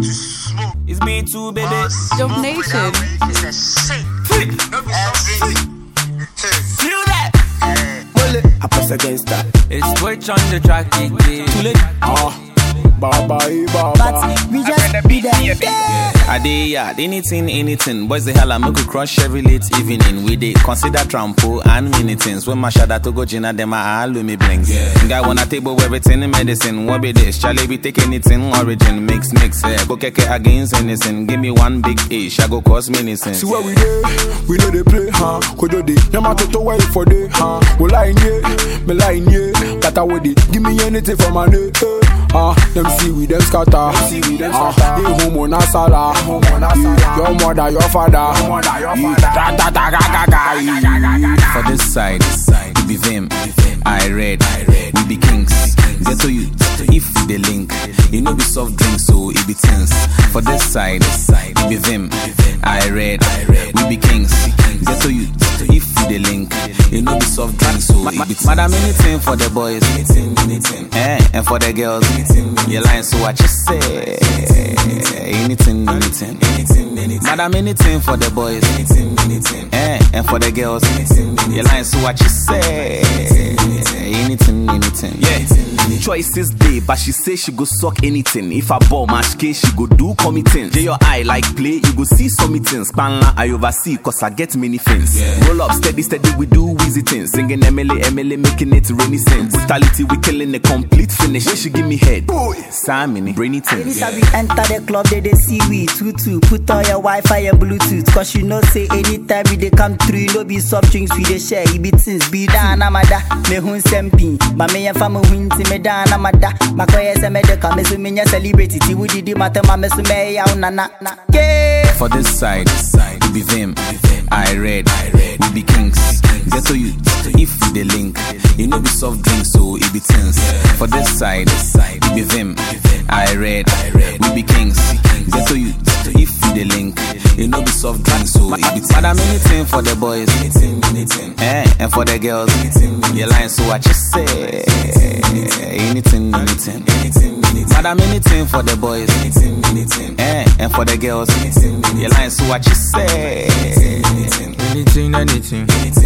It's me too, baby. Dub Nation. Feel that? I press against that. It's Twitch on the track, too late. Baba. But we just be there. I did, yeah, anything. Boys, the hell I make you crush every late evening. We did consider trampo and many things. When my shadow to go Gina, them I all me blinks. Guy want a table everything in medicine. What be this? Charlie be take anything origin. Mix. Go keke against anything. Give me one big ish. I go cause many sins. See what we do? We know they play, huh? Kodo de. Yamato to wait for day, huh? We line ye. That I would give me anything for my day. Them see we them scatter. You homo na sala. Your mother, your father. For this side, we be them. I read, we be kings. Get to you, if they link. You know be soft drinks, so it be tense. For this side, we be them. I read, we be kings. Get to you, if they link. You know be soft drinks, so it be tense. Madam, anything for the boys, and for the girls. You're lying, so what you say? Anything. Madam, anything for the boys, and for the girls. You're lying, so what you say? Anything. Yeah. Choices day, but she say she go suck anything. If I ball match case, she go do committing. J your eye like play, you go see some meetings. Spanla I oversee, cause I get many things. Roll up steady, we do wheezy things. Singing MLA, making it rainy sense. Brutality, we killing a complete finish. She give me head. Sammy, brainy things. Ladies, we enter the club, they see we tutu. Put on your Wi-Fi and Bluetooth. Cause you know say anytime we they come through, no be soft drinks we they share. It be things be down, amada. Me hun sempi. Ma me ya fama hunti me down, amada. Ma koye se me de kame su me celebrity. Ti wudi di mate ma me su me ya unana. Yeah. For this side, we be them. I read, we be kings. Get to you, if they link. You know be soft drinks, so it be tense. For this side, we be them. I read, we be kings. Get to you, if they link. You know be soft drinks, so it be tense. Madam, anything for the boys, and for the girls. You're lying, so what you say? Anything. Madam, anything for the boys, and for the girls. You're lying, so what you say? Anything.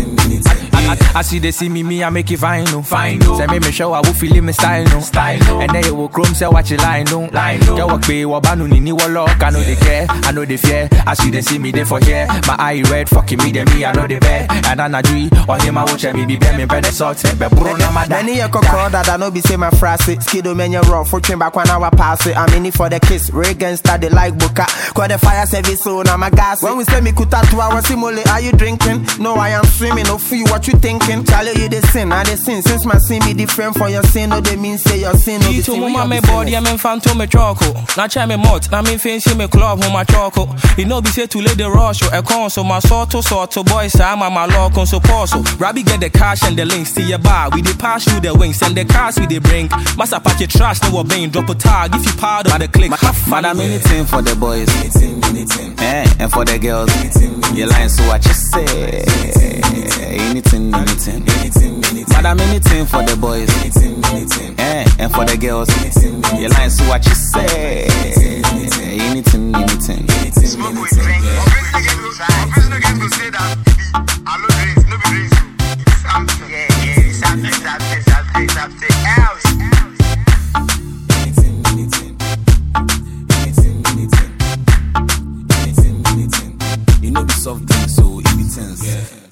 I see they see me, I make it fine, no. Say me show I will feel me style, no. And then you will chrome, say what you line, no. You walk pay, wabanu ni walk, I know they care, I know they fear. I see they see me, they for here. My eye red, fucking me, them me, I know they bear. And I agree, or him I watch me be bear, me better salt, but Bruno, my Many a call that I know be say my phrase. Skido menu raw, for train back 1 hour pass it. I'm in it for the kiss, Reagan started like Boca. Call the fire service, so now my gas. When we say me kuta 2 hours, simule, are you drinking? No, I am swimming, no feel what you thinking. Tell you the sin, I the sin. Since my sin be different for your sin, no, they mean say your sin. No, you to my body, I'm in phantom me choco. Now try me mot, now me fancy me club, home my choco. You know, be say to lay the rush, or a console, my sort to boys, I'm my lock on so parcel. Rabbi get the cash and the links to your bar. We they pass through the wings, and the cars we they bring. Massa pack your trash, no bang, drop a tag, if you powder by the click. Madam, anything for the boys, and for the girls. You're lying, so what you say? Anything. Madam, anything for the boys, and for the girls. You're lying, so what you say? Anything. Smoke with drink. Obviously, no game go say that. I love drinks, no be drinks. Something, something else. You know the soft drink, so it be tense.